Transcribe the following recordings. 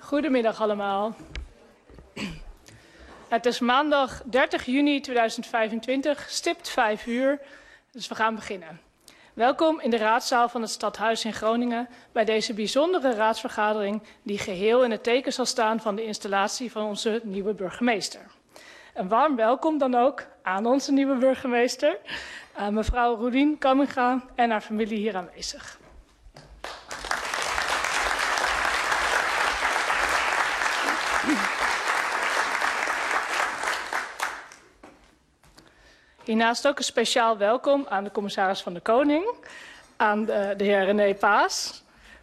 Goedemiddag allemaal. Het is maandag 30 juni 2025, stipt 5 uur, dus we gaan beginnen. Welkom in de raadzaal van het Stadhuis in Groningen bij deze bijzondere raadsvergadering die geheel in het teken zal staan van de installatie van onze nieuwe burgemeester. Een warm welkom dan ook aan onze nieuwe burgemeester, aan mevrouw Roelien Kamminga en haar familie hier aanwezig. Hiernaast ook een speciaal welkom aan de commissaris van de Koning, aan de heer René Paas.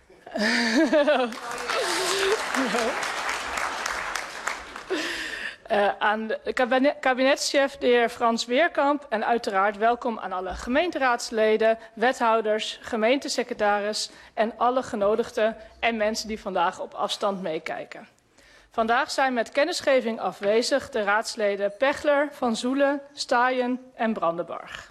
Aan de kabinetschef, de heer Frans Weerkamp. En uiteraard welkom aan alle gemeenteraadsleden, wethouders, gemeentesecretaris en alle genodigden en mensen die vandaag op afstand meekijken. Vandaag zijn met kennisgeving afwezig de raadsleden Pechler, Van Zoelen, Staaien en Brandenburg.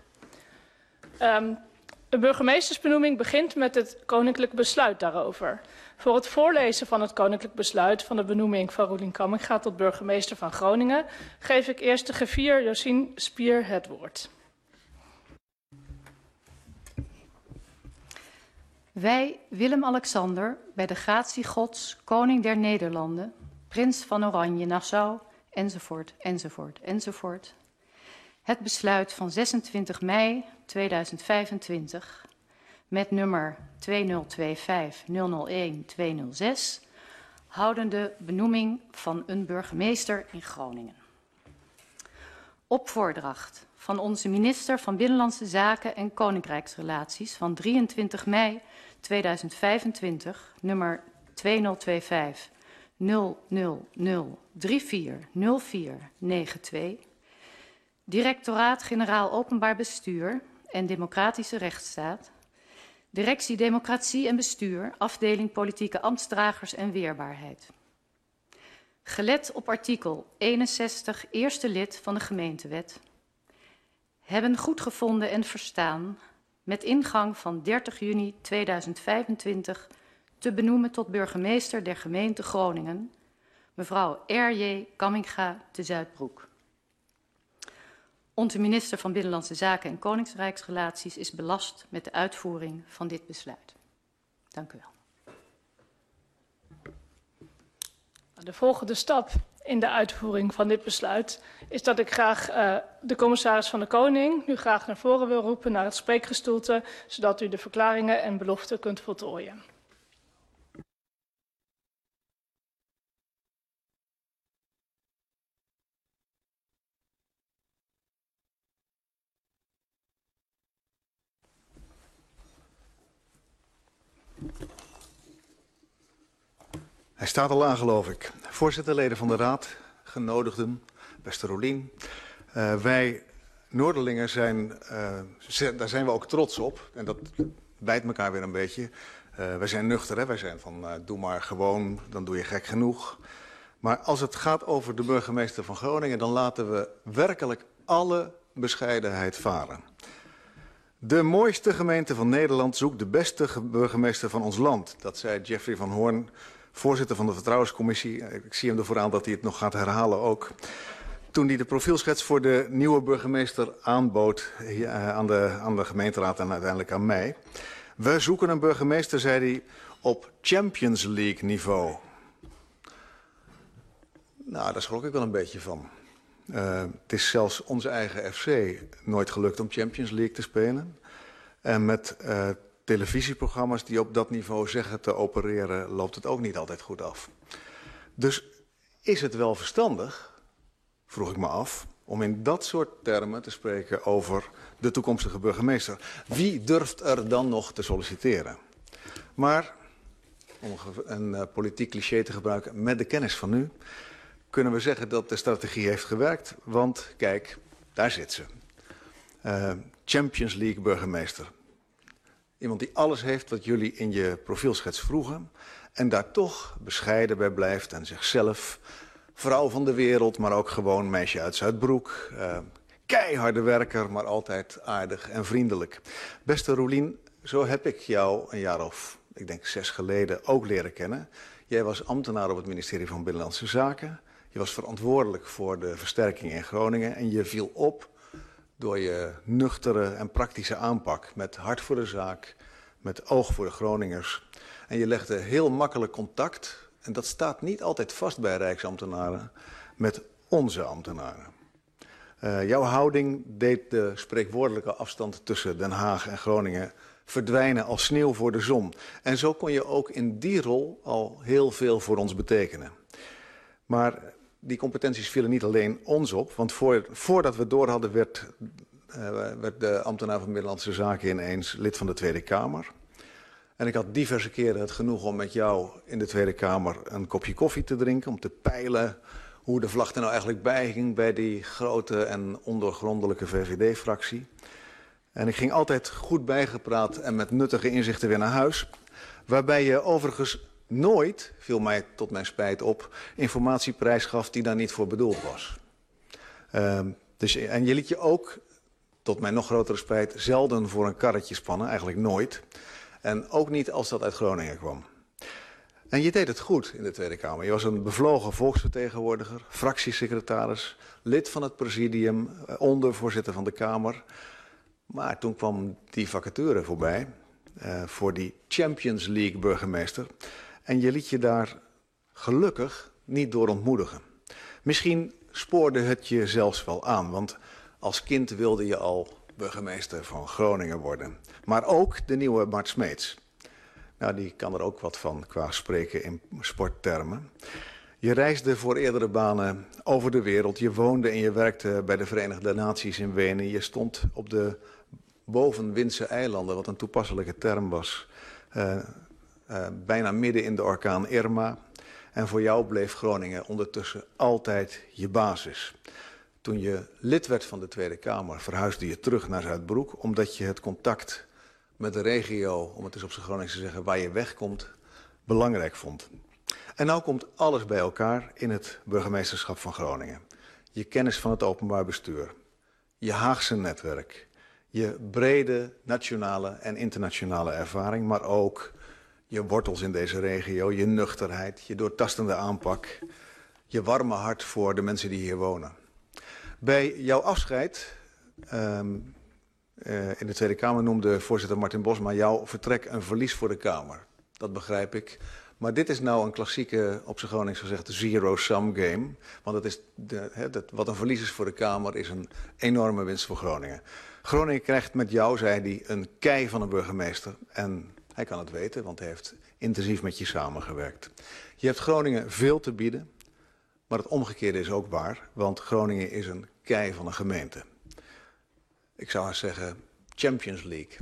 De burgemeestersbenoeming begint met het koninklijk besluit daarover. Voor het voorlezen van het koninklijk besluit van de benoeming van Roelien Kamminga tot burgemeester van Groningen geef ik eerst de griffier Josien Spier het woord. Wij, Willem-Alexander, bij de gratie Gods, koning der Nederlanden, prins van Oranje, Nassau, enzovoort, enzovoort, enzovoort. Het besluit van 26 mei 2025 met nummer 2025-001-206 houdende benoeming van een burgemeester in Groningen. Op voordracht van onze minister van Binnenlandse Zaken en Koninkrijksrelaties van 23 mei 2025, nummer 2025 000340492, Directoraat-Generaal Openbaar Bestuur en Democratische Rechtsstaat, Directie Democratie en Bestuur, afdeling Politieke Ambtsdragers en Weerbaarheid. Gelet op artikel 61, eerste lid van de gemeentewet, hebben goedgevonden en verstaan met ingang van 30 juni 2025 te benoemen tot burgemeester der gemeente Groningen, mevrouw R.J. Kamminga te Zuidbroek. Onze minister van Binnenlandse Zaken en Koninkrijksrelaties is belast met de uitvoering van dit besluit. Dank u wel. De volgende stap in de uitvoering van dit besluit is dat ik graag de commissaris van de Koning nu graag naar voren wil roepen naar het spreekgestoelte, zodat u de verklaringen en beloften kunt voltooien. Hij staat al aan, geloof ik. Voorzitter, leden van de Raad, genodigden, beste Roelien. Wij Noorderlingen daar zijn we ook trots op. En dat bijt elkaar weer een beetje. Wij zijn nuchter, hè? Wij zijn van doe maar gewoon, dan doe je gek genoeg. Maar als het gaat over de burgemeester van Groningen, dan laten we werkelijk alle bescheidenheid varen. De mooiste gemeente van Nederland zoekt de beste burgemeester van ons land. Dat zei Jeffrey van Hoorn, voorzitter van de Vertrouwenscommissie. Ik zie hem ervoor aan dat hij het nog gaat herhalen ook. Toen hij de profielschets voor de nieuwe burgemeester aanbood aan de gemeenteraad en uiteindelijk aan mij. We zoeken een burgemeester, zei hij, op Champions League niveau. Nou, daar schrok ik wel een beetje van. Het is zelfs onze eigen FC nooit gelukt om Champions League te spelen. En met televisieprogramma's die op dat niveau zeggen te opereren, loopt het ook niet altijd goed af. Dus is het wel verstandig, vroeg ik me af, om in dat soort termen te spreken over de toekomstige burgemeester? Wie durft er dan nog te solliciteren? Maar, om een politiek cliché te gebruiken, met de kennis van nu, kunnen we zeggen dat de strategie heeft gewerkt. Want kijk, daar zit ze. Champions League burgemeester. Iemand die alles heeft wat jullie in je profielschets vroegen. En daar toch bescheiden bij blijft en zichzelf vrouw van de wereld, maar ook gewoon meisje uit Zuidbroek. Keiharde werker, maar altijd aardig en vriendelijk. Beste Roelien, zo heb ik jou een jaar of, ik denk 6 geleden ook leren kennen. Jij was ambtenaar op het ministerie van Binnenlandse Zaken. Je was verantwoordelijk voor de versterking in Groningen. En je viel op door je nuchtere en praktische aanpak. Met hart voor de zaak, met oog voor de Groningers. En je legde heel makkelijk contact, en dat staat niet altijd vast bij rijksambtenaren, met onze ambtenaren. Jouw houding deed de spreekwoordelijke afstand tussen Den Haag en Groningen verdwijnen als sneeuw voor de zon. En zo kon je ook in die rol al heel veel voor ons betekenen. Maar die competenties vielen niet alleen ons op, want voordat we door hadden werd de ambtenaar van Binnenlandse Zaken ineens lid van de Tweede Kamer. En ik had diverse keren het genoeg om met jou in de Tweede Kamer een kopje koffie te drinken, om te peilen hoe de vlag er nou eigenlijk bij ging bij die grote en ondoorgrondelijke VVD-fractie. En ik ging altijd goed bijgepraat en met nuttige inzichten weer naar huis. Waarbij je overigens nooit, viel mij tot mijn spijt op, informatie prijsgaf die daar niet voor bedoeld was. En je liet je ook, tot mijn nog grotere spijt, zelden voor een karretje spannen, eigenlijk nooit. En ook niet als dat uit Groningen kwam. En je deed het goed in de Tweede Kamer. Je was een bevlogen volksvertegenwoordiger, fractiesecretaris, lid van het presidium, ondervoorzitter van de Kamer. Maar toen kwam die vacature voorbij voor die Champions League burgemeester. En je liet je daar gelukkig niet door ontmoedigen. Misschien spoorde het je zelfs wel aan, want als kind wilde je al burgemeester van Groningen worden. Maar ook de nieuwe Mart Smeets. Nou, die kan er ook wat van qua spreken in sporttermen. Je reisde voor eerdere banen over de wereld. Je woonde en je werkte bij de Verenigde Naties in Wenen. Je stond op de bovenwindse eilanden, wat een toepasselijke term was. Bijna midden in de orkaan Irma. En voor jou bleef Groningen ondertussen altijd je basis. Toen je lid werd van de Tweede Kamer verhuisde je terug naar Zuidbroek, omdat je het contact met de regio, om het eens op zijn Gronings te zeggen, waar je wegkomt, belangrijk vond. En nou komt alles bij elkaar in het burgemeesterschap van Groningen. Je kennis van het openbaar bestuur, je Haagse netwerk, je brede nationale en internationale ervaring, maar ook je wortels in deze regio, je nuchterheid, je doortastende aanpak, je warme hart voor de mensen die hier wonen. Bij jouw afscheid in de Tweede Kamer noemde voorzitter Martin Bosma jouw vertrek een verlies voor de Kamer. Dat begrijp ik. Maar dit is nou een klassieke, op zijn Gronings gezegd, zero-sum game. Want het is wat een verlies is voor de Kamer is een enorme winst voor Groningen. Groningen krijgt met jou, zei hij, een kei van een burgemeester. En hij kan het weten, want hij heeft intensief met je samengewerkt. Je hebt Groningen veel te bieden. Maar het omgekeerde is ook waar, want Groningen is een kei van een gemeente. Ik zou eens zeggen, Champions League.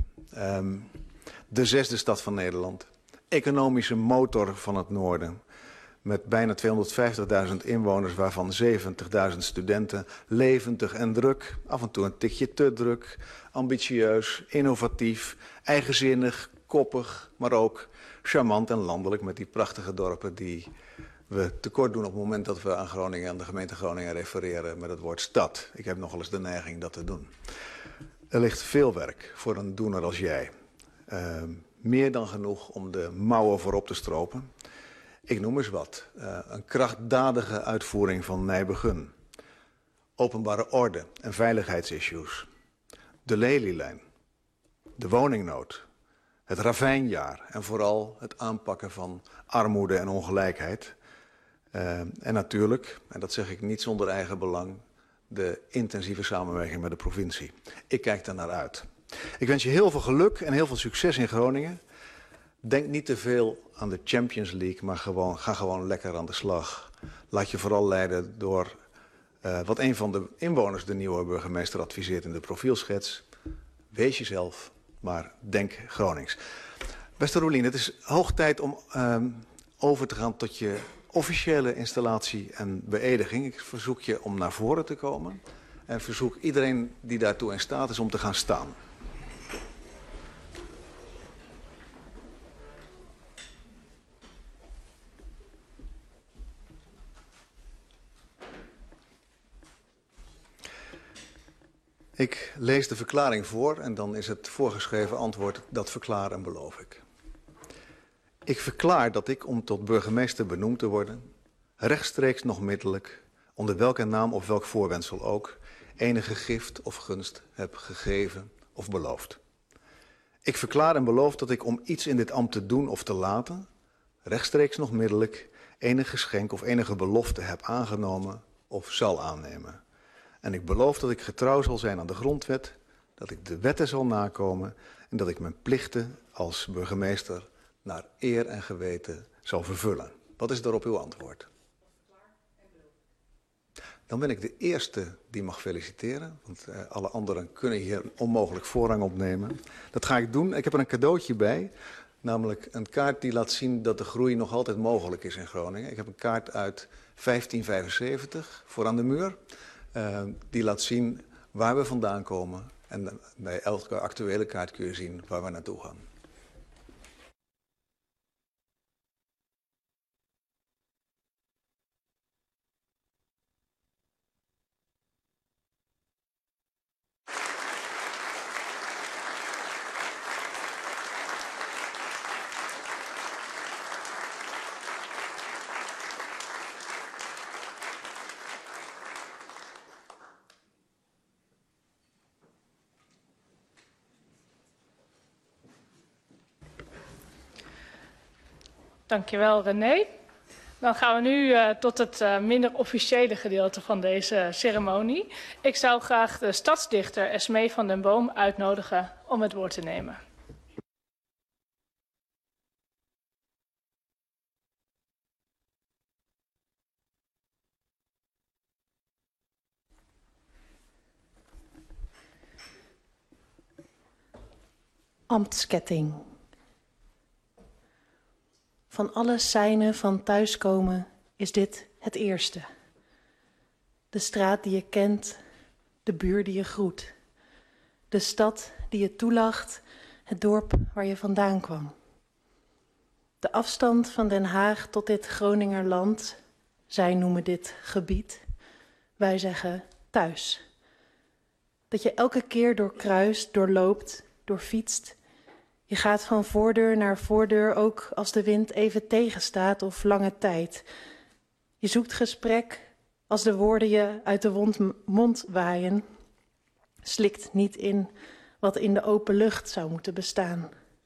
De 6e stad van Nederland. Economische motor van het noorden. Met bijna 250.000 inwoners, waarvan 70.000 studenten. Levendig en druk, af en toe een tikje te druk. Ambitieus, innovatief, eigenzinnig, koppig, maar ook charmant en landelijk met die prachtige dorpen die we tekort doen op het moment dat we aan Groningen, aan de gemeente Groningen refereren met het woord stad. Ik heb nogal eens de neiging dat te doen. Er ligt veel werk voor een doener als jij. Meer dan genoeg om de mouwen voorop te stropen. Ik noem eens wat. Een krachtdadige uitvoering van Nijbegun. Openbare orde en veiligheidsissues. De Lelylijn. De woningnood. Het ravijnjaar en vooral het aanpakken van armoede en ongelijkheid. En natuurlijk, en dat zeg ik niet zonder eigen belang, de intensieve samenwerking met de provincie. Ik kijk daar naar uit. Ik wens je heel veel geluk en heel veel succes in Groningen. Denk niet te veel aan de Champions League, maar ga gewoon lekker aan de slag. Laat je vooral leiden door wat een van de inwoners de nieuwe burgemeester adviseert in de profielschets. Wees jezelf, maar denk Gronings. Beste Roelien, het is hoog tijd om over te gaan tot je officiële installatie en beëdiging. Ik verzoek je om naar voren te komen en verzoek iedereen die daartoe in staat is om te gaan staan. Ik lees de verklaring voor en dan is het voorgeschreven antwoord: dat verklaar en beloof ik. Ik verklaar dat ik, om tot burgemeester benoemd te worden, rechtstreeks nog middelijk, onder welke naam of welk voorwendsel ook, enige gift of gunst heb gegeven of beloofd. Ik verklaar en beloof dat ik om iets in dit ambt te doen of te laten, rechtstreeks nog middelijk, enig geschenk of enige belofte heb aangenomen of zal aannemen. En ik beloof dat ik getrouw zal zijn aan de grondwet, dat ik de wetten zal nakomen en dat ik mijn plichten als burgemeester naar eer en geweten zal vervullen. Wat is daarop uw antwoord? Dan ben ik de eerste die mag feliciteren, want alle anderen kunnen hier onmogelijk voorrang opnemen. Dat ga ik doen. Ik heb er een cadeautje bij, namelijk een kaart die laat zien dat de groei nog altijd mogelijk is in Groningen. Ik heb een kaart uit 1575 voor aan de muur. Die laat zien waar we vandaan komen. En bij elke actuele kaart kun je zien waar we naartoe gaan. Dankjewel, René. Dan gaan we nu tot het minder officiële gedeelte van deze ceremonie. Ik zou graag de stadsdichter Esmee van den Boom uitnodigen om het woord te nemen. Ambtsketting. Van alle seinen van thuiskomen is dit het eerste. De straat die je kent, de buur die je groet. De stad die je toelacht, het dorp waar je vandaan kwam. De afstand van Den Haag tot dit Groninger land, zij noemen dit gebied, wij zeggen thuis. Dat je elke keer doorkruist, doorloopt, doorfietst. Je gaat van voordeur naar voordeur, ook als de wind even tegenstaat of lange tijd. Je zoekt gesprek als de woorden je uit de mond waaien. Slikt niet in wat in de open lucht zou moeten bestaan.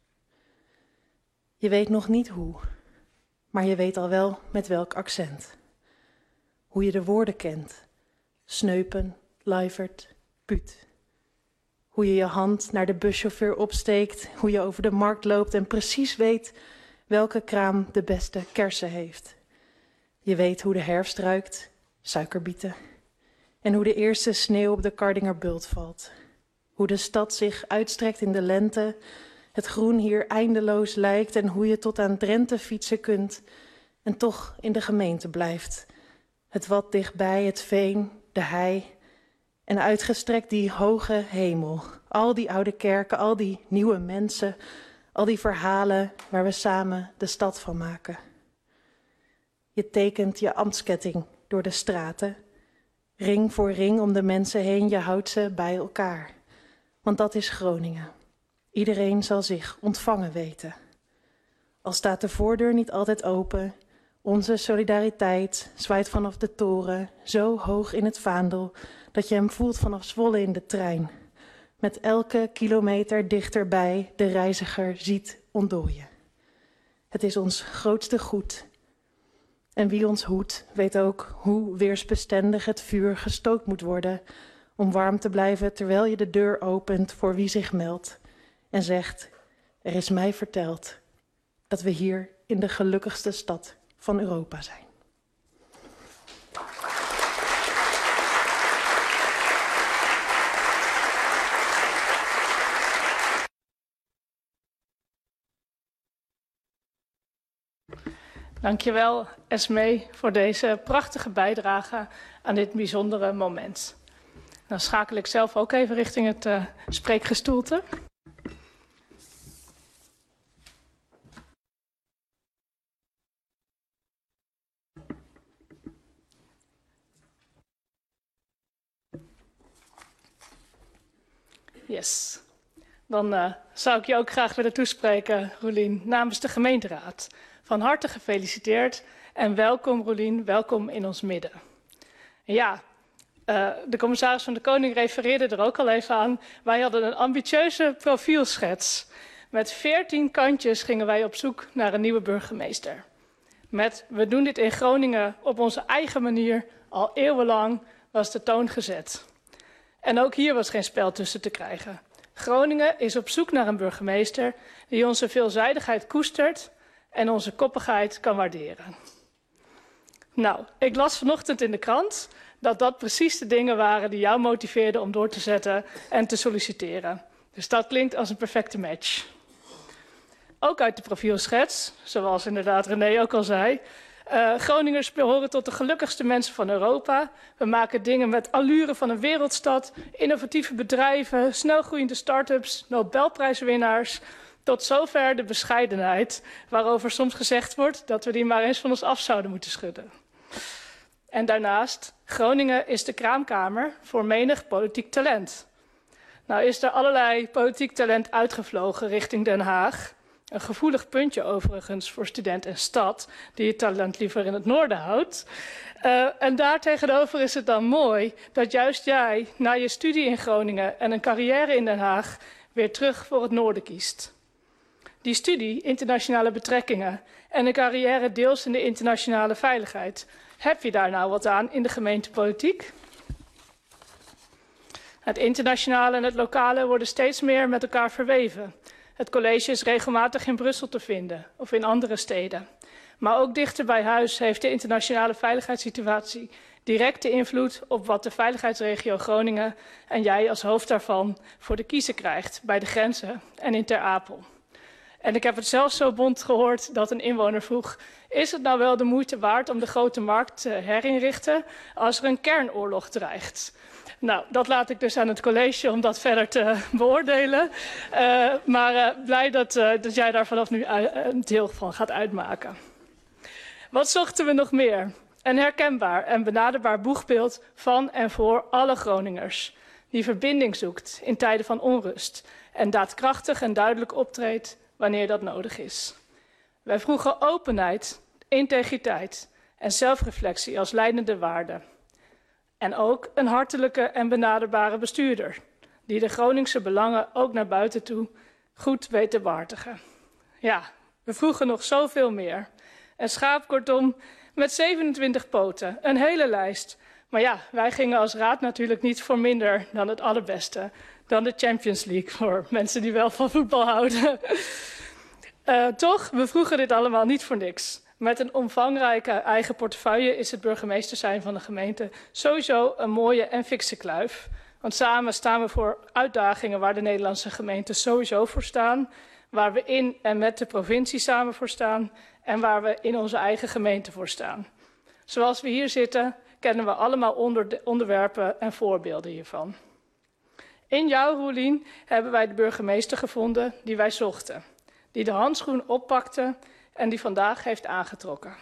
Je weet nog niet hoe, maar je weet al wel met welk accent. Hoe je de woorden kent. Sneupen, luivert, puut. Hoe je je hand naar de buschauffeur opsteekt, hoe je over de markt loopt en precies weet welke kraam de beste kersen heeft. Je weet hoe de herfst ruikt, suikerbieten. En hoe de eerste sneeuw op de Kardingerbult valt. Hoe de stad zich uitstrekt in de lente, het groen hier eindeloos lijkt en hoe je tot aan Drenthe fietsen kunt en toch in de gemeente blijft. Het wat dichtbij, het veen, de hei en uitgestrekt die hoge hemel. Al die oude kerken, al die nieuwe mensen, al die verhalen waar we samen de stad van maken. Je tekent je ambtsketting door de straten, ring voor ring om de mensen heen, je houdt ze bij elkaar. Want dat is Groningen. Iedereen zal zich ontvangen weten. Al staat de voordeur niet altijd open, onze solidariteit zwaait vanaf de toren zo hoog in het vaandel dat je hem voelt vanaf Zwolle in de trein. Met elke kilometer dichterbij de reiziger ziet ontdooien. Het is ons grootste goed. En wie ons hoedt, weet ook hoe weersbestendig het vuur gestookt moet worden om warm te blijven terwijl je de deur opent voor wie zich meldt en zegt, er is mij verteld dat we hier in de gelukkigste stad van Europa zijn. Dankjewel, Esmee, voor deze prachtige bijdrage aan dit bijzondere moment. Dan schakel ik zelf ook even richting het spreekgestoelte. Yes. Dan zou ik je ook graag willen toespreken, Roelien, namens de gemeenteraad. Van harte gefeliciteerd en welkom, Roelien, welkom in ons midden. Ja, de commissaris van de Koning refereerde er ook al even aan. Wij hadden een ambitieuze profielschets. Met 14 kantjes gingen wij op zoek naar een nieuwe burgemeester. Met we doen dit in Groningen op onze eigen manier, al eeuwenlang was de toon gezet. En ook hier was geen spel tussen te krijgen. Groningen is op zoek naar een burgemeester die onze veelzijdigheid koestert en onze koppigheid kan waarderen. Nou, ik las vanochtend in de krant dat dat precies de dingen waren die jou motiveerden om door te zetten en te solliciteren. Dus dat klinkt als een perfecte match. Ook uit de profielschets, zoals inderdaad René ook al zei. Groningers behoren tot de gelukkigste mensen van Europa. We maken dingen met allure van een wereldstad, innovatieve bedrijven, snelgroeiende start-ups, Nobelprijswinnaars. Tot zover de bescheidenheid, waarover soms gezegd wordt dat we die maar eens van ons af zouden moeten schudden. En daarnaast, Groningen is de kraamkamer voor menig politiek talent. Nou is er allerlei politiek talent uitgevlogen richting Den Haag. Een gevoelig puntje overigens voor student en stad, die het talent liever in het noorden houdt. En daartegenover is het dan mooi dat juist jij na je studie in Groningen en een carrière in Den Haag weer terug voor het noorden kiest. Die studie, internationale betrekkingen en een carrière deels in de internationale veiligheid. Heb je daar nou wat aan in de gemeentepolitiek? Het internationale en het lokale worden steeds meer met elkaar verweven. Het college is regelmatig in Brussel te vinden of in andere steden. Maar ook dichter bij huis heeft de internationale veiligheidssituatie directe invloed op wat de veiligheidsregio Groningen en jij als hoofd daarvan voor de kiezer krijgt bij de grenzen en in Ter Apel. En ik heb het zelfs zo bond gehoord dat een inwoner vroeg: is het nou wel de moeite waard om de grote markt te herinrichten als er een kernoorlog dreigt? Nou, dat laat ik dus aan het college om dat verder te beoordelen. Maar blij dat jij daar vanaf nu een deel van gaat uitmaken. Wat zochten we nog meer? Een herkenbaar en benaderbaar boegbeeld van en voor alle Groningers. Die verbinding zoekt in tijden van onrust en daadkrachtig en duidelijk optreedt wanneer dat nodig is. Wij vroegen openheid, integriteit en zelfreflectie als leidende waarden. En ook een hartelijke en benaderbare bestuurder, die de Groningse belangen ook naar buiten toe goed weet te behartigen. Ja, we vroegen nog zoveel meer. Een schaap kortom met 27 poten, een hele lijst. Maar ja, wij gingen als raad natuurlijk niet voor minder dan het allerbeste. Dan de Champions League, voor mensen die wel van voetbal houden. Toch, we vroegen dit allemaal niet voor niks. Met een omvangrijke eigen portefeuille is het burgemeester zijn van de gemeente sowieso een mooie en fikse kluif. Want samen staan we voor uitdagingen waar de Nederlandse gemeenten sowieso voor staan. Waar we in en met de provincie samen voor staan en waar we in onze eigen gemeente voor staan. Zoals we hier zitten, kennen we allemaal onderwerpen en voorbeelden hiervan. In jou, Roelien, hebben wij de burgemeester gevonden die wij zochten. Die de handschoen oppakte en die vandaag heeft aangetrokken.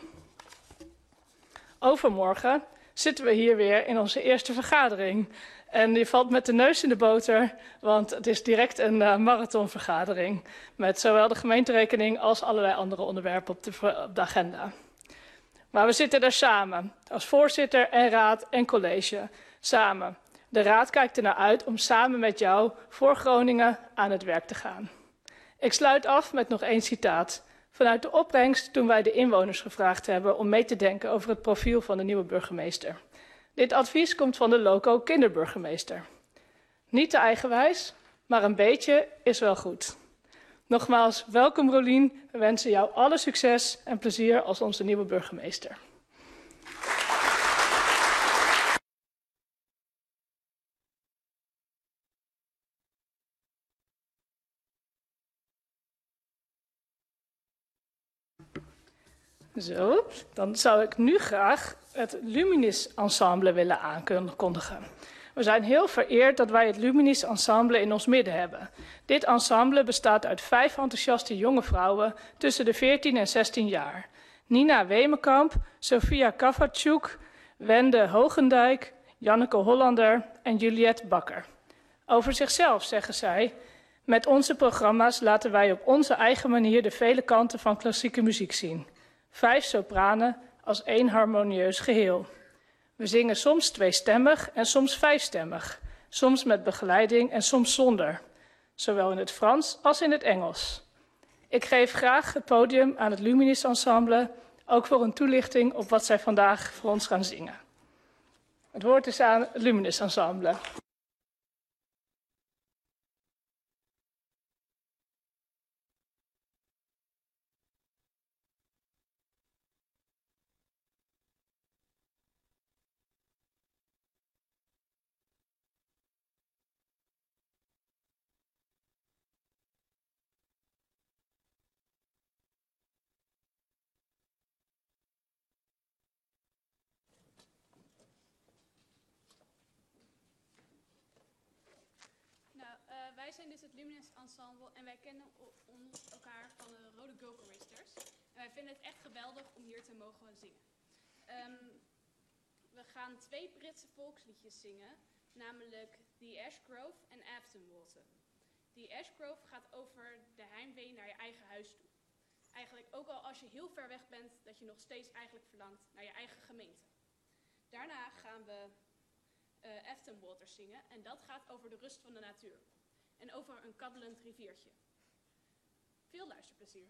Overmorgen zitten we hier weer in onze eerste vergadering. En je valt met de neus in de boter, want het is direct een marathonvergadering. Met zowel de gemeenterekening als allerlei andere onderwerpen op de agenda. Maar we zitten daar samen, als voorzitter en raad en college, samen. De raad kijkt ernaar uit om samen met jou voor Groningen aan het werk te gaan. Ik sluit af met nog één citaat. Vanuit de opbrengst toen wij de inwoners gevraagd hebben om mee te denken over het profiel van de nieuwe burgemeester. Dit advies komt van de loco kinderburgemeester. Niet te eigenwijs, maar een beetje is wel goed. Nogmaals, welkom Roelien. We wensen jou alle succes en plezier als onze nieuwe burgemeester. Zo, dan zou ik nu graag het Luminis Ensemble willen aankondigen. We zijn heel vereerd dat wij het Luminis Ensemble in ons midden hebben. Dit ensemble bestaat uit 5 enthousiaste jonge vrouwen tussen de 14 en 16 jaar. Nina Wemekamp, Sofia Kavatschuk, Wende Hogendijk, Janneke Hollander en Juliette Bakker. Over zichzelf zeggen zij: Met onze programma's laten wij op onze eigen manier de vele kanten van klassieke muziek zien. 5 sopranen als 1 harmonieus geheel. We zingen soms tweestemmig en soms 5stemmig. Soms met begeleiding en soms zonder. Zowel in het Frans als in het Engels. Ik geef graag het podium aan het Luminis Ensemble, ook voor een toelichting op wat zij vandaag voor ons gaan zingen. Het woord is aan het Luminis Ensemble. Wij zijn dus het Luminis Ensemble en wij kennen elkaar van de Rode Gulkenristers. En wij vinden het echt geweldig om hier te mogen zingen. We gaan 2 Britse volksliedjes zingen, namelijk The Ash Grove en Afton Walton. The Ash Grove gaat over de heimwee naar je eigen huis toe. Eigenlijk ook al als je heel ver weg bent, dat je nog steeds eigenlijk verlangt naar je eigen gemeente. Daarna gaan we Afton Water zingen en dat gaat over de rust van de natuur. En over een kabbelend riviertje. Veel luisterplezier.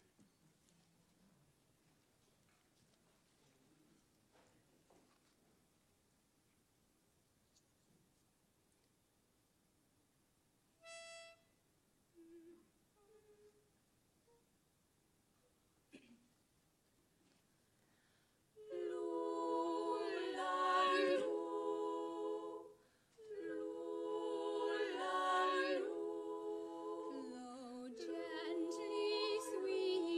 Flow gently, sweet.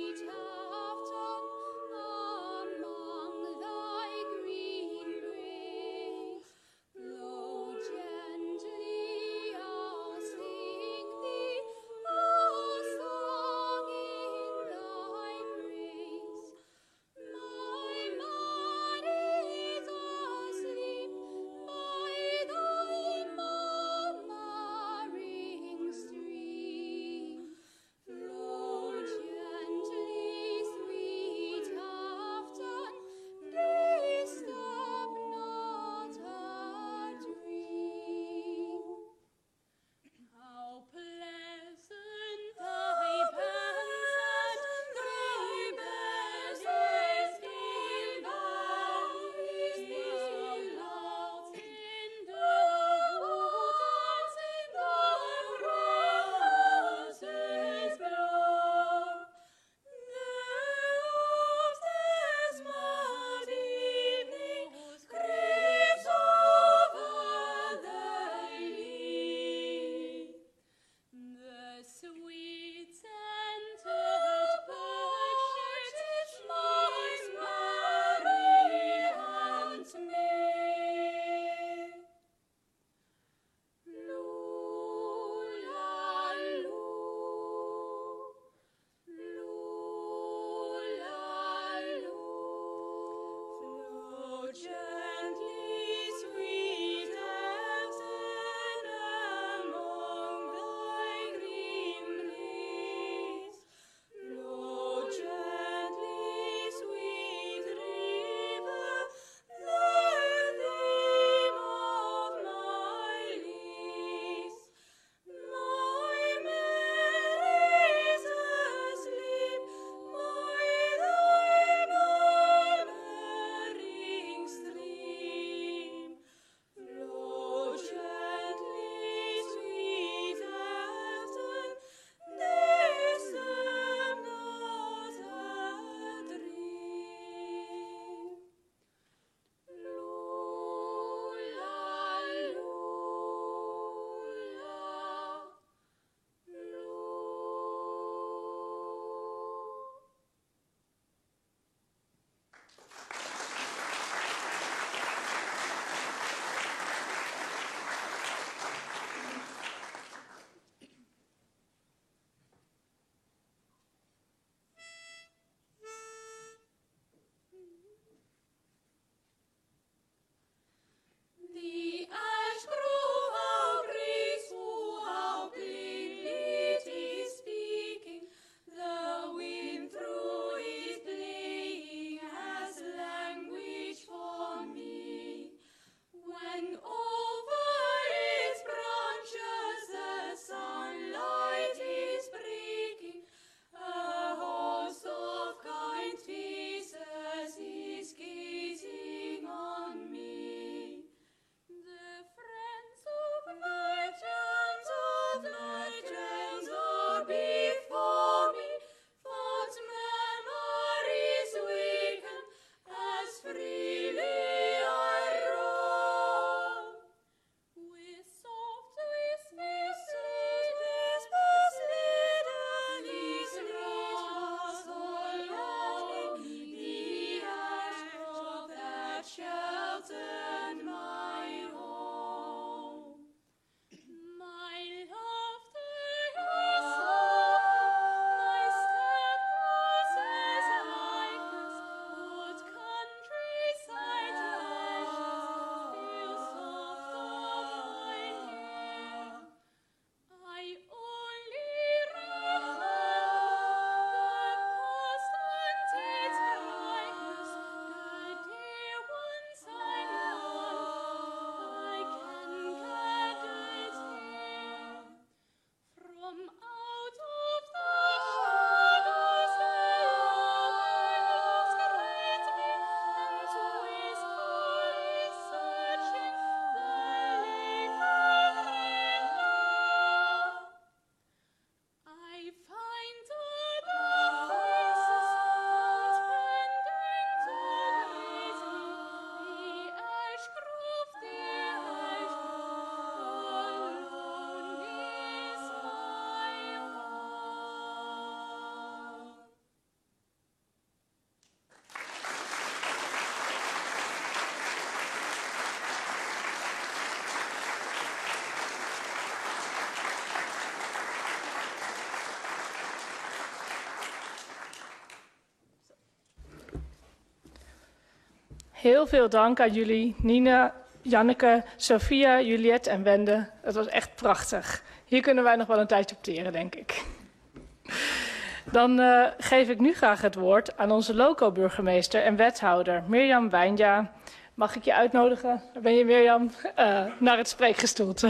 Heel veel dank aan jullie, Nina, Janneke, Sophia, Juliette en Wende. Het was echt prachtig. Hier kunnen wij nog wel een tijdje op teren, denk ik. Dan geef ik nu graag het woord aan onze loco-burgemeester en wethouder Mirjam Wijnja. Mag ik je uitnodigen? Daar ben je, Mirjam, naar het spreekgestoelte.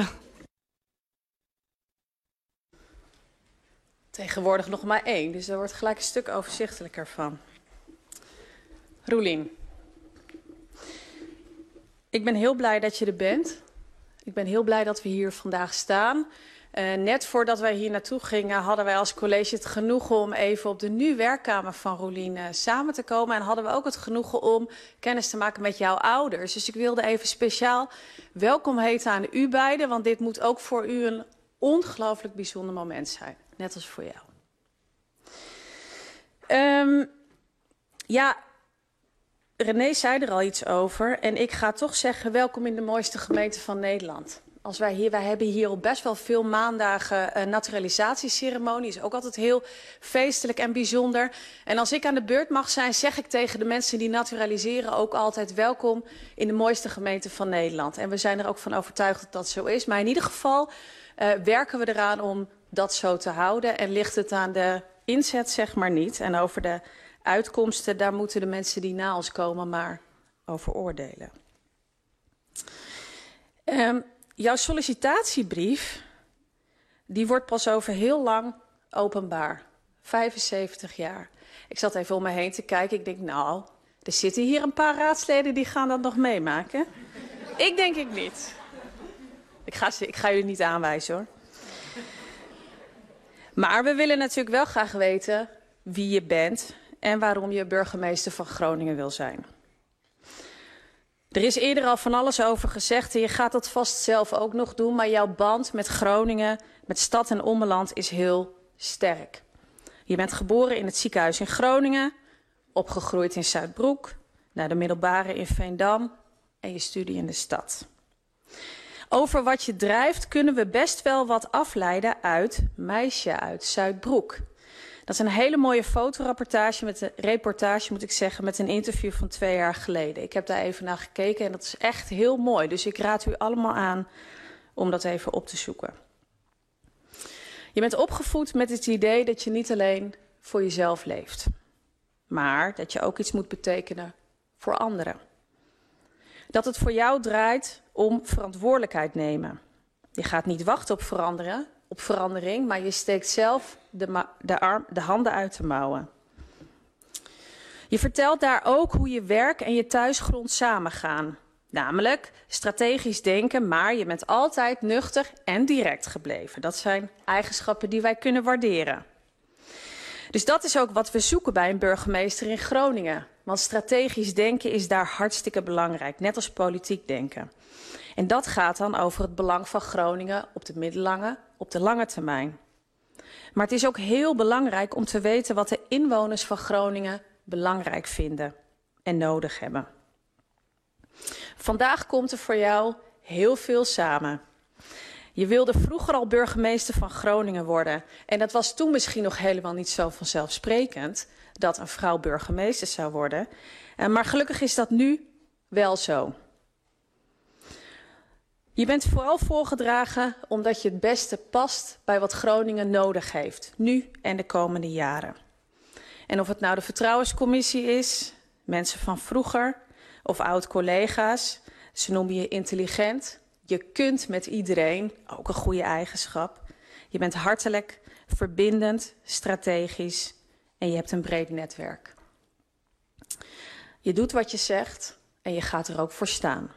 Tegenwoordig nog maar 1, dus daar wordt gelijk een stuk overzichtelijker van. Roelien, ik ben heel blij dat je er bent. Ik ben heel blij dat we hier vandaag staan. Net voordat wij hier naartoe gingen hadden wij als college het genoegen om even op de nu-werkkamer van Roelien samen te komen. En hadden we ook het genoegen om kennis te maken met jouw ouders. Dus ik wilde even speciaal welkom heten aan u beiden, want dit moet ook voor u een ongelooflijk bijzonder moment zijn. Net als voor jou. Ja, René zei er al iets over. En ik ga toch zeggen, welkom in de mooiste gemeente van Nederland. Wij hebben hier al best wel veel maandagen een naturalisatieceremonie. Is ook altijd heel feestelijk en bijzonder. En als ik aan de beurt mag zijn, zeg ik tegen de mensen die naturaliseren ook altijd welkom in de mooiste gemeente van Nederland. En we zijn er ook van overtuigd dat dat zo is. Maar in ieder geval werken we eraan om dat zo te houden. En ligt het aan de inzet, zeg maar niet. En over de uitkomsten, daar moeten de mensen die na ons komen maar over oordelen. Jouw sollicitatiebrief, die wordt pas over heel lang openbaar. 75 jaar. Ik zat even om me heen te kijken. Ik denk, nou, er zitten hier een paar raadsleden die gaan dat nog meemaken. Ik denk ik niet. Ik ga jullie niet aanwijzen, hoor. Maar we willen natuurlijk wel graag weten wie je bent en waarom je burgemeester van Groningen wil zijn. Er is eerder al van alles over gezegd en je gaat dat vast zelf ook nog doen, maar jouw band met Groningen, met stad en ommeland is heel sterk. Je bent geboren in het ziekenhuis in Groningen, opgegroeid in Zuidbroek, naar de middelbare in Veendam en je studie in de stad. Over wat je drijft kunnen we best wel wat afleiden uit Meisje uit Zuidbroek. Dat is een hele mooie fotoreportage, met een interview van 2 jaar geleden. Ik heb daar even naar gekeken en dat is echt heel mooi. Dus ik raad u allemaal aan om dat even op te zoeken. Je bent opgevoed met het idee dat je niet alleen voor jezelf leeft, maar dat je ook iets moet betekenen voor anderen. Dat het voor jou draait om verantwoordelijkheid nemen. Je gaat niet wachten op verandering, maar je steekt zelf de handen uit de mouwen. Je vertelt daar ook hoe je werk en je thuisgrond samengaan. Namelijk strategisch denken, maar je bent altijd nuchter en direct gebleven. Dat zijn eigenschappen die wij kunnen waarderen. Dus dat is ook wat we zoeken bij een burgemeester in Groningen. Want strategisch denken is daar hartstikke belangrijk, net als politiek denken. En dat gaat dan over het belang van Groningen op de middellange, op de lange termijn. Maar het is ook heel belangrijk om te weten wat de inwoners van Groningen belangrijk vinden en nodig hebben. Vandaag komt er voor jou heel veel samen. Je wilde vroeger al burgemeester van Groningen worden. En dat was toen misschien nog helemaal niet zo vanzelfsprekend dat een vrouw burgemeester zou worden. Maar gelukkig is dat nu wel zo. Je bent vooral voorgedragen omdat je het beste past bij wat Groningen nodig heeft, nu en de komende jaren. En of het nou de vertrouwenscommissie is, mensen van vroeger of oud-collega's, ze noemen je intelligent. Je kunt met iedereen, ook een goede eigenschap. Je bent hartelijk, verbindend, strategisch en je hebt een breed netwerk. Je doet wat je zegt en je gaat er ook voor staan.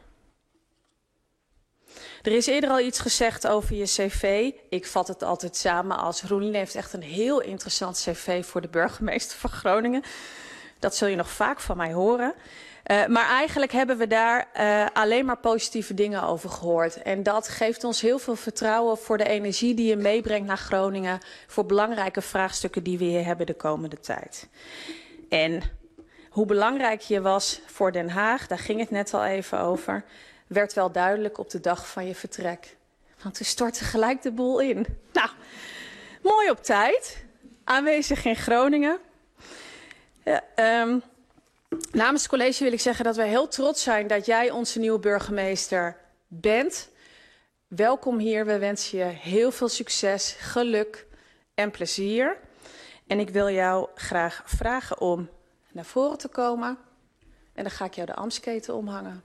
Er is eerder al iets gezegd over je cv. Ik vat het altijd samen als Roelien heeft echt een heel interessant cv voor de burgemeester van Groningen. Dat zul je nog vaak van mij horen. Maar eigenlijk hebben we daar alleen maar positieve dingen over gehoord. En dat geeft ons heel veel vertrouwen voor de energie die je meebrengt naar Groningen. Voor belangrijke vraagstukken die we hier hebben de komende tijd. En hoe belangrijk je was voor Den Haag, daar ging het net al even over, werd wel duidelijk op de dag van je vertrek. Want toen stortte gelijk de boel in. Nou, mooi op tijd. Aanwezig in Groningen. Namens het college wil ik zeggen dat wij heel trots zijn dat jij onze nieuwe burgemeester bent. Welkom hier. We wensen je heel veel succes, geluk en plezier. En ik wil jou graag vragen om naar voren te komen. En dan ga ik jou de ambtsketen omhangen.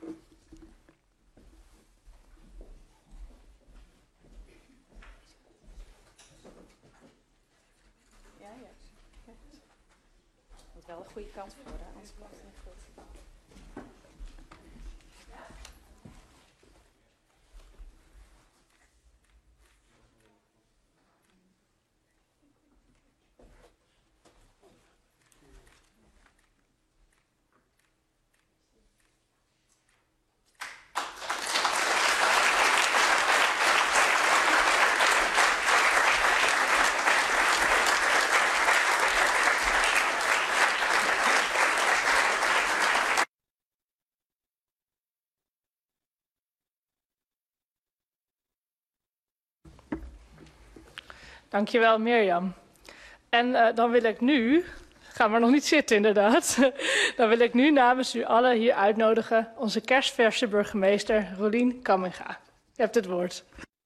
Wel een goede kant voor, hè? Anders komt het niet goed. Dankjewel, Mirjam. En dan wil ik nu, gaan we nog niet zitten inderdaad, dan wil ik nu namens u allen hier uitnodigen onze kerstverse burgemeester Rolien Kamminga. Je hebt het woord.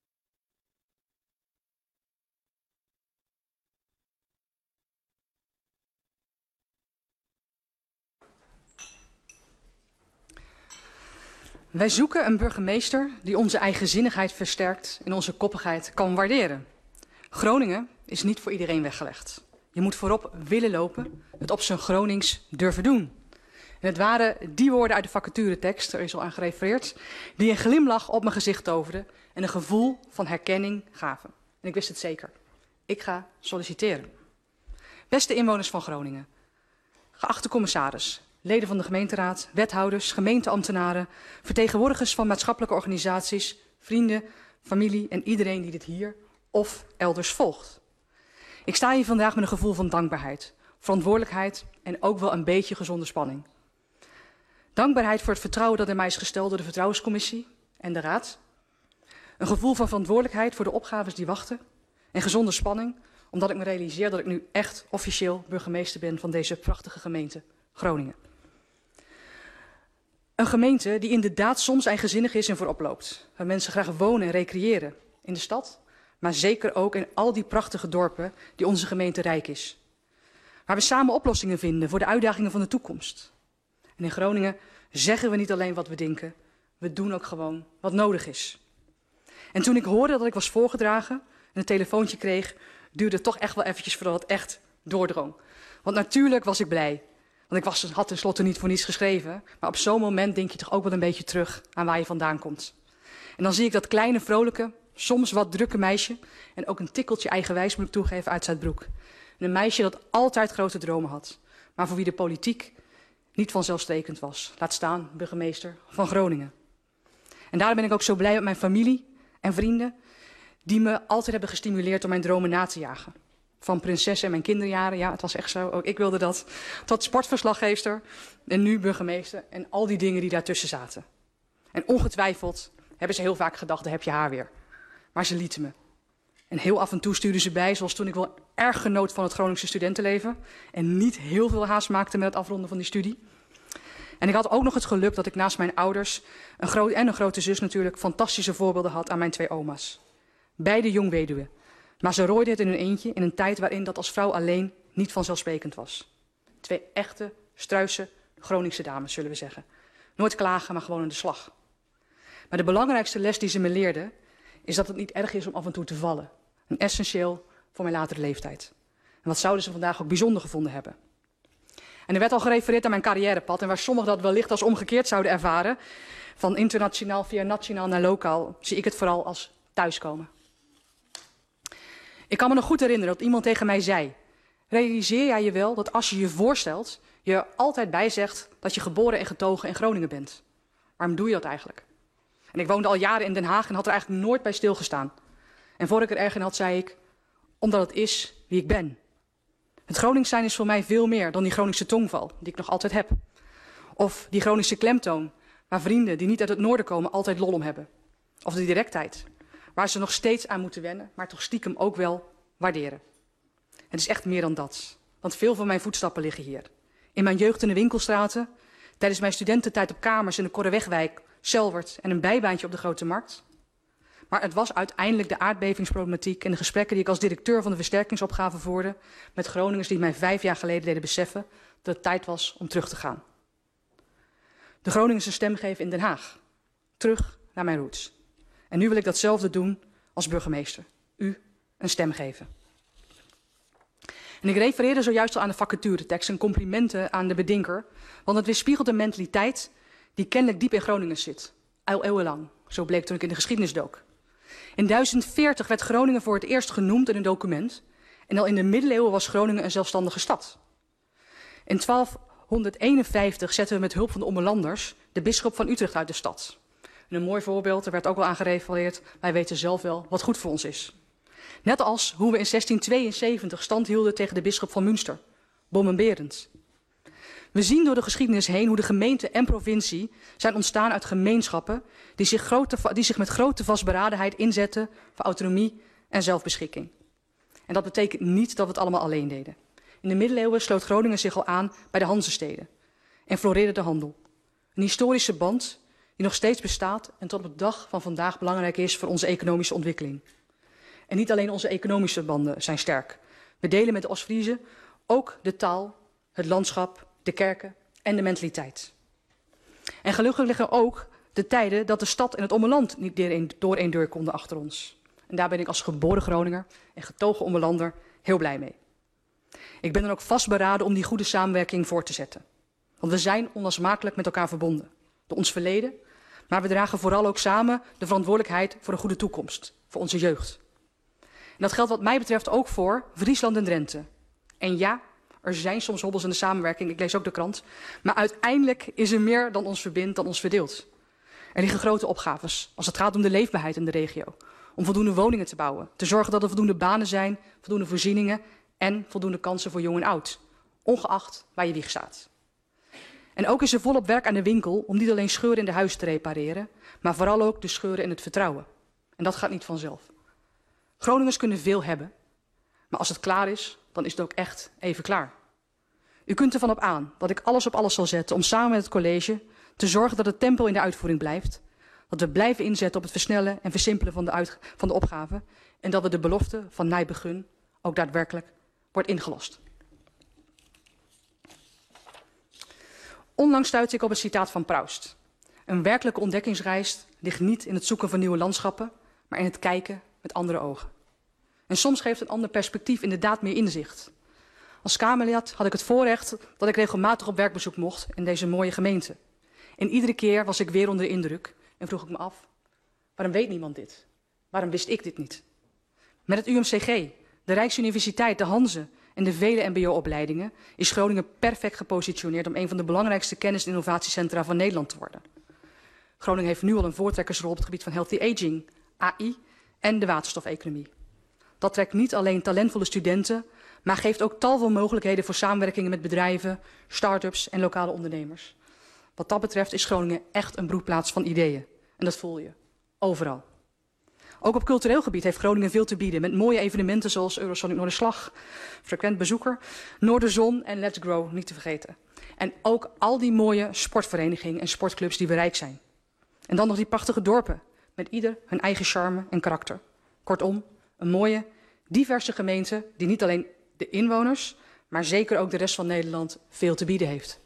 Wij zoeken een burgemeester die onze eigenzinnigheid versterkt en onze koppigheid kan waarderen. Groningen is niet voor iedereen weggelegd. Je moet voorop willen lopen, het op zijn Gronings durven doen. En het waren die woorden uit de vacaturetekst, er is al aan gerefereerd, die een glimlach op mijn gezicht toverden en een gevoel van herkenning gaven. En ik wist het zeker. Ik ga solliciteren. Beste inwoners van Groningen, geachte commissaris, leden van de gemeenteraad, wethouders, gemeenteambtenaren, vertegenwoordigers van maatschappelijke organisaties, vrienden, familie en iedereen die dit hier of elders volgt. Ik sta hier vandaag met een gevoel van dankbaarheid, verantwoordelijkheid en ook wel een beetje gezonde spanning. Dankbaarheid voor het vertrouwen dat in mij is gesteld door de Vertrouwenscommissie en de Raad. Een gevoel van verantwoordelijkheid voor de opgaves die wachten. En gezonde spanning, omdat ik me realiseer dat ik nu echt officieel burgemeester ben van deze prachtige gemeente, Groningen. Een gemeente die inderdaad soms eigenzinnig is en voorop loopt. Waar mensen graag wonen en recreëren in de stad, maar zeker ook in al die prachtige dorpen die onze gemeente rijk is. Waar we samen oplossingen vinden voor de uitdagingen van de toekomst. En in Groningen zeggen we niet alleen wat we denken, we doen ook gewoon wat nodig is. En toen ik hoorde dat ik was voorgedragen en een telefoontje kreeg, duurde het toch echt wel eventjes voordat het echt doordrong. Want natuurlijk was ik blij. Want ik had tenslotte niet voor niets geschreven. Maar op zo'n moment denk je toch ook wel een beetje terug aan waar je vandaan komt. En dan zie ik dat kleine, vrolijke, soms wat drukke meisje. En ook een tikkeltje eigenwijs moet ik toegeven uit Zuidbroek. En een meisje dat altijd grote dromen had. Maar voor wie de politiek niet vanzelfsprekend was. Laat staan burgemeester van Groningen. En daarom ben ik ook zo blij met mijn familie en vrienden. Die me altijd hebben gestimuleerd om mijn dromen na te jagen. Van prinses en mijn kinderjaren, ja, het was echt zo, ook ik wilde dat. Tot sportverslaggeefster en nu burgemeester en al die dingen die daartussen zaten. En ongetwijfeld hebben ze heel vaak gedacht, daar heb je haar weer. Maar ze lieten me. En heel af en toe stuurden ze bij, zoals toen ik wel erg genoot van het Groningse studentenleven. En niet heel veel haast maakte met het afronden van die studie. En ik had ook nog het geluk dat ik naast mijn ouders een grote zus natuurlijk fantastische voorbeelden had aan mijn 2 oma's. Beide jongweduwen. Maar ze rooiden het in hun eentje in een tijd waarin dat als vrouw alleen niet vanzelfsprekend was. 2 echte, struise, Groningse dames, zullen we zeggen. Nooit klagen, maar gewoon aan de slag. Maar de belangrijkste les die ze me leerden, is dat het niet erg is om af en toe te vallen. En essentieel voor mijn latere leeftijd. En wat zouden ze vandaag ook bijzonder gevonden hebben. En er werd al gerefereerd aan mijn carrièrepad. En waar sommigen dat wellicht als omgekeerd zouden ervaren, van internationaal via nationaal naar lokaal, zie ik het vooral als thuiskomen. Ik kan me nog goed herinneren dat iemand tegen mij zei, realiseer jij je wel dat als je je voorstelt, je er altijd bij zegt dat je geboren en getogen in Groningen bent. Waarom doe je dat eigenlijk? En ik woonde al jaren in Den Haag en had er eigenlijk nooit bij stilgestaan. En voor ik er erg in had, zei ik, omdat het is wie ik ben. Het Gronings zijn is voor mij veel meer dan die Groningse tongval, die ik nog altijd heb. Of die Groningse klemtoon, waar vrienden die niet uit het noorden komen altijd lol om hebben. Of de directheid, waar ze nog steeds aan moeten wennen, maar toch stiekem ook wel waarderen. Het is echt meer dan dat, want veel van mijn voetstappen liggen hier. In mijn jeugd in de winkelstraten, tijdens mijn studententijd op kamers in de Korrewegwijk, Selwert en een bijbaantje op de Grote Markt. Maar het was uiteindelijk de aardbevingsproblematiek en de gesprekken die ik als directeur van de versterkingsopgave voerde met Groningers die mij 5 jaar geleden deden beseffen dat het tijd was om terug te gaan. De Groningers een stem geven in Den Haag. Terug naar mijn roots. En nu wil ik datzelfde doen als burgemeester. U een stem geven. En ik refereerde zojuist al aan de vacaturetekst en complimenten aan de bedenker, want het weerspiegelt een mentaliteit die kennelijk diep in Groningen zit. Al eeuwenlang, zo bleek toen ik in de geschiedenis dook. In 1040 werd Groningen voor het eerst genoemd in een document en al in de middeleeuwen was Groningen een zelfstandige stad. In 1251 zetten we met hulp van de Ommelanders de bisschop van Utrecht uit de stad. En een mooi voorbeeld, er werd ook wel aan gerefereerd, wij weten zelf wel wat goed voor ons is. Net als hoe we in 1672 stand hielden tegen de bisschop van Münster, Bomen Berend. We zien door de geschiedenis heen hoe de gemeente en provincie zijn ontstaan uit gemeenschappen die zich met grote vastberadenheid inzetten voor autonomie en zelfbeschikking. En dat betekent niet dat we het allemaal alleen deden. In de middeleeuwen sloot Groningen zich al aan bij de Hanzesteden en floreerde de handel. Een historische band die nog steeds bestaat en tot op de dag van vandaag belangrijk is voor onze economische ontwikkeling. En niet alleen onze economische banden zijn sterk. We delen met de Oostfriezen ook de taal, het landschap, de kerken en de mentaliteit. En gelukkig liggen ook de tijden dat de stad en het ommeland niet door één deur konden achter ons. En daar ben ik als geboren Groninger en getogen Ommelander heel blij mee. Ik ben dan ook vastberaden om die goede samenwerking voor te zetten. Want we zijn onlosmakelijk met elkaar verbonden. Door ons verleden, maar we dragen vooral ook samen de verantwoordelijkheid voor een goede toekomst. Voor onze jeugd. En dat geldt wat mij betreft ook voor Friesland en Drenthe. En ja, er zijn soms hobbels in de samenwerking, ik lees ook de krant. Maar uiteindelijk is er meer dan ons verbindt, dan ons verdeelt. Er liggen grote opgaves als het gaat om de leefbaarheid in de regio. Om voldoende woningen te bouwen. Te zorgen dat er voldoende banen zijn, voldoende voorzieningen en voldoende kansen voor jong en oud. Ongeacht waar je wieg staat. En ook is er volop werk aan de winkel om niet alleen scheuren in de huis te repareren, maar vooral ook de scheuren in het vertrouwen. En dat gaat niet vanzelf. Groningers kunnen veel hebben, maar als het klaar is, dan is het ook echt even klaar. U kunt ervan op aan dat ik alles op alles zal zetten om samen met het college te zorgen dat het tempo in de uitvoering blijft, dat we blijven inzetten op het versnellen en versimpelen van de opgave en dat we de belofte van Nijbegun ook daadwerkelijk wordt ingelost. Onlangs stuitte ik op een citaat van Proust. Een werkelijke ontdekkingsreis ligt niet in het zoeken van nieuwe landschappen, maar in het kijken met andere ogen. En soms geeft een ander perspectief inderdaad meer inzicht. Als Kamerlid had ik het voorrecht dat ik regelmatig op werkbezoek mocht in deze mooie gemeente. En iedere keer was ik weer onder de indruk en vroeg ik me af, waarom weet niemand dit? Waarom wist ik dit niet? Met het UMCG, de Rijksuniversiteit, de Hanze en de vele mbo-opleidingen is Groningen perfect gepositioneerd om een van de belangrijkste kennis- en innovatiecentra van Nederland te worden. Groningen heeft nu al een voortrekkersrol op het gebied van healthy aging, AI en de waterstofeconomie. Dat trekt niet alleen talentvolle studenten, maar geeft ook tal van mogelijkheden voor samenwerkingen met bedrijven, start-ups en lokale ondernemers. Wat dat betreft is Groningen echt een broedplaats van ideeën. En dat voel je, overal. Ook op cultureel gebied heeft Groningen veel te bieden, met mooie evenementen zoals Eurosonic Noorderslag, frequent bezoeker, Noorderzon en Let's Grow, niet te vergeten. En ook al die mooie sportverenigingen en sportclubs die we rijk zijn. En dan nog die prachtige dorpen, met ieder hun eigen charme en karakter. Kortom, een mooie, diverse gemeente die niet alleen de inwoners, maar zeker ook de rest van Nederland veel te bieden heeft.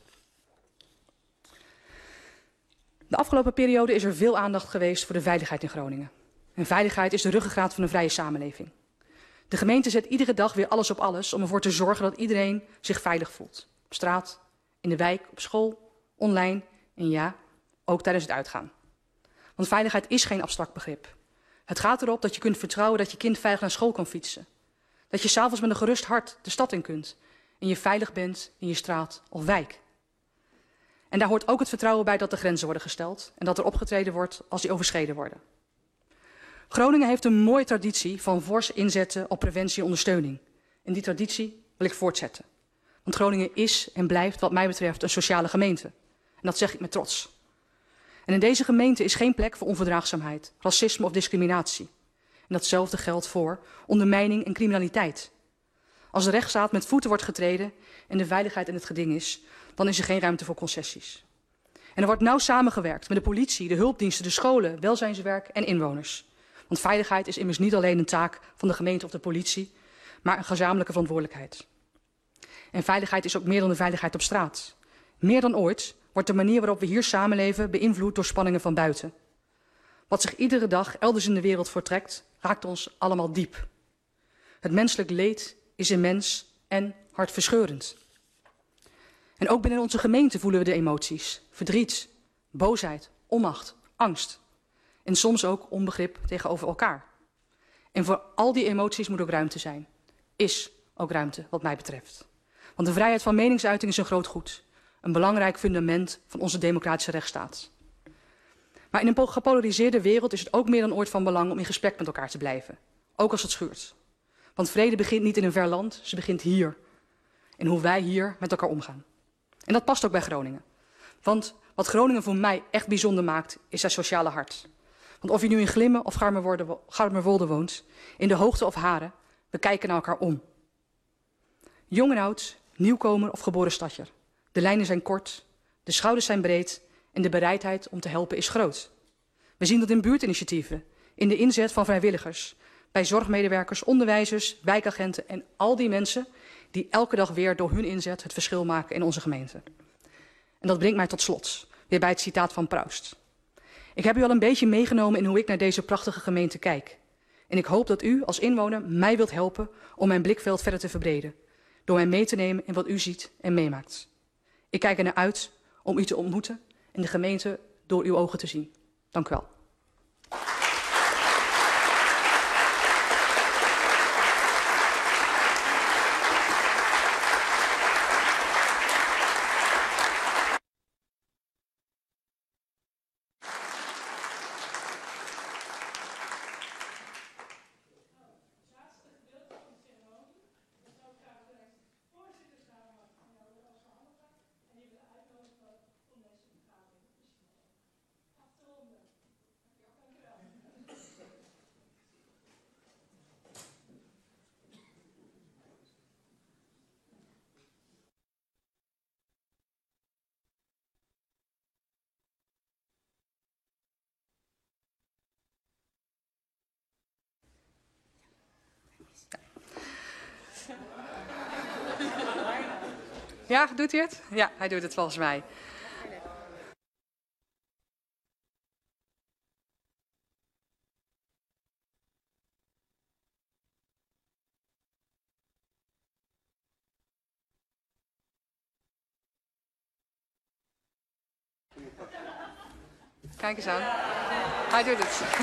De afgelopen periode is er veel aandacht geweest voor de veiligheid in Groningen. En veiligheid is de ruggengraat van een vrije samenleving. De gemeente zet iedere dag weer alles op alles om ervoor te zorgen dat iedereen zich veilig voelt. Op straat, in de wijk, op school, online en ja, ook tijdens het uitgaan. Want veiligheid is geen abstract begrip. Het gaat erop dat je kunt vertrouwen dat je kind veilig naar school kan fietsen. Dat je 's avonds met een gerust hart de stad in kunt. En je veilig bent in je straat of wijk. En daar hoort ook het vertrouwen bij dat de grenzen worden gesteld. En dat er opgetreden wordt als die overschreden worden. Groningen heeft een mooie traditie van fors inzetten op preventie en ondersteuning. En die traditie wil ik voortzetten. Want Groningen is en blijft wat mij betreft een sociale gemeente. En dat zeg ik met trots. En in deze gemeente is geen plek voor onverdraagzaamheid, racisme of discriminatie. En datzelfde geldt voor ondermijning en criminaliteit. Als de rechtsstaat met voeten wordt getreden en de veiligheid in het geding is, dan is er geen ruimte voor concessies. En er wordt nauw samengewerkt met de politie, de hulpdiensten, de scholen, welzijnswerk en inwoners. Want veiligheid is immers niet alleen een taak van de gemeente of de politie, maar een gezamenlijke verantwoordelijkheid. En veiligheid is ook meer dan de veiligheid op straat. Meer dan ooit wordt de manier waarop we hier samenleven beïnvloed door spanningen van buiten. Wat zich iedere dag elders in de wereld voortrekt, raakt ons allemaal diep. Het menselijk leed is immens en hartverscheurend. En ook binnen onze gemeente voelen we de emoties. Verdriet, boosheid, onmacht, angst. En soms ook onbegrip tegenover elkaar. En voor al die emoties moet ook ruimte zijn. Is ook ruimte, wat mij betreft. Want de vrijheid van meningsuiting is een groot goed. Een belangrijk fundament van onze democratische rechtsstaat. Maar in een gepolariseerde wereld is het ook meer dan ooit van belang om in gesprek met elkaar te blijven. Ook als het schuurt. Want vrede begint niet in een ver land, ze begint hier. En hoe wij hier met elkaar omgaan. En dat past ook bij Groningen. Want wat Groningen voor mij echt bijzonder maakt, is zijn sociale hart. Want of je nu in Glimmen of Garmerwolde woont, in de Hoogte of Haren, we kijken naar elkaar om. Jong en oud, nieuwkomer of geboren stadjer. De lijnen zijn kort, de schouders zijn breed en de bereidheid om te helpen is groot. We zien dat in buurtinitiatieven, in de inzet van vrijwilligers, bij zorgmedewerkers, onderwijzers, wijkagenten en al die mensen die elke dag weer door hun inzet het verschil maken in onze gemeente. En dat brengt mij tot slot, weer bij het citaat van Proust. Ik heb u al een beetje meegenomen in hoe ik naar deze prachtige gemeente kijk. En ik hoop dat u als inwoner mij wilt helpen om mijn blikveld verder te verbreden. Door mij mee te nemen in wat u ziet en meemaakt. Ik kijk er naar uit om u te ontmoeten en de gemeente door uw ogen te zien. Dank u wel. Ja, doet hij het? Ja, hij doet het volgens mij. Kijk eens aan. Hij doet het.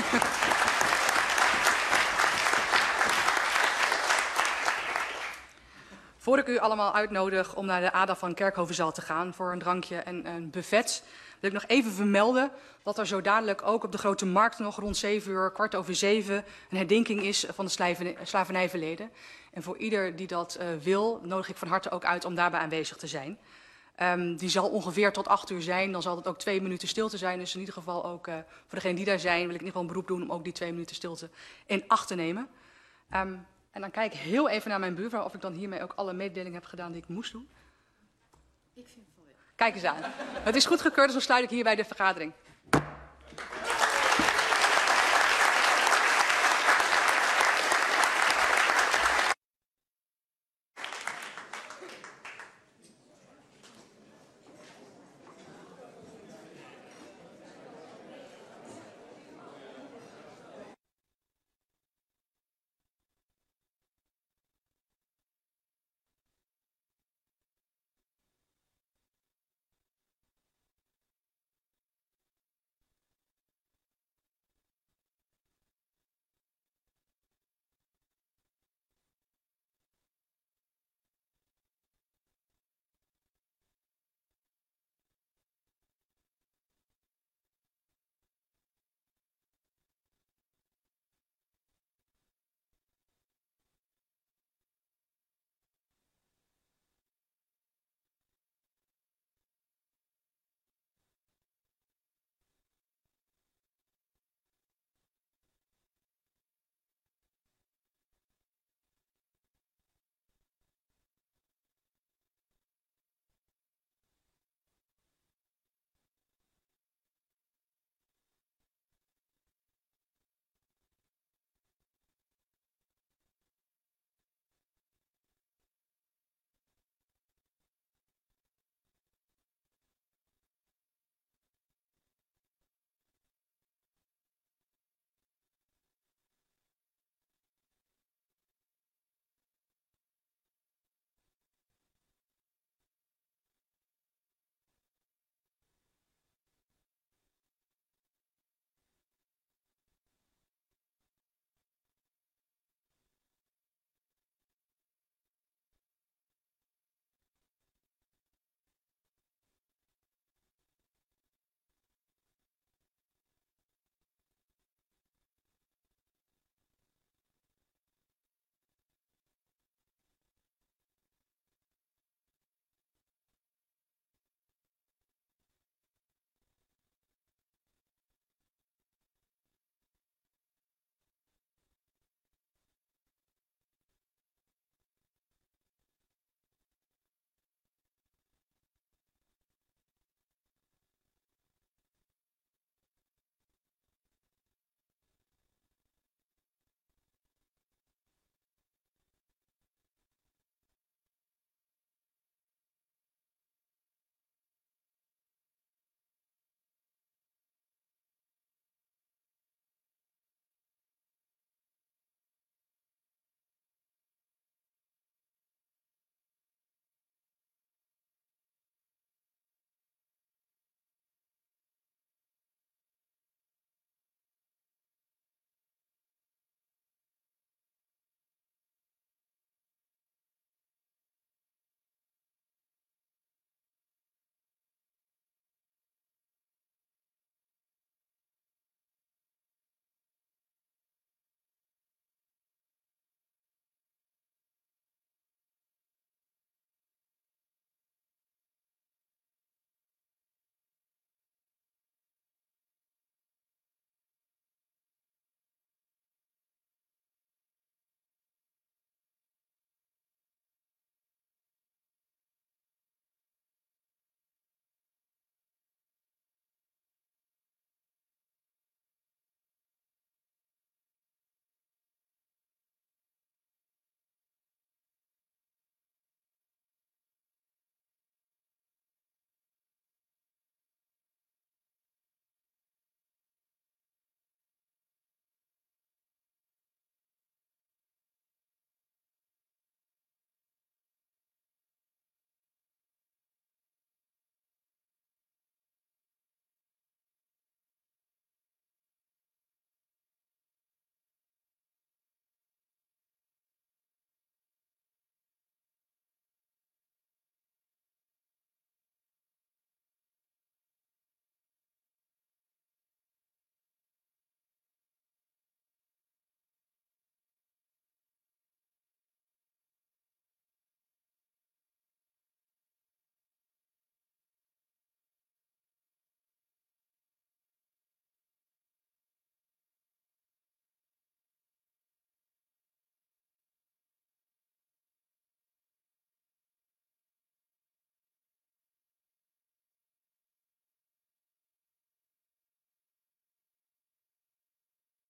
Voor ik u allemaal uitnodig om naar de ADA van Kerkhovenzaal te gaan voor een drankje en een buffet, wil ik nog even vermelden dat er zo dadelijk ook op de Grote Markt nog rond 7 uur, 6:15, een herdenking is van de slavernijverleden. En voor ieder die dat wil, nodig ik van harte ook uit om daarbij aanwezig te zijn. Die zal ongeveer tot 8 uur zijn, dan zal het ook 2 minuten stilte zijn. Dus in ieder geval ook voor degenen die daar zijn, wil ik in ieder geval een beroep doen om ook die 2 minuten stilte in acht te nemen. En dan kijk ik heel even naar mijn buurvrouw of ik dan hiermee ook alle mededelingen heb gedaan die ik moest doen. Ik vind het wel. Kijk eens aan. Het is goedgekeurd, dus dan sluit ik hierbij de vergadering.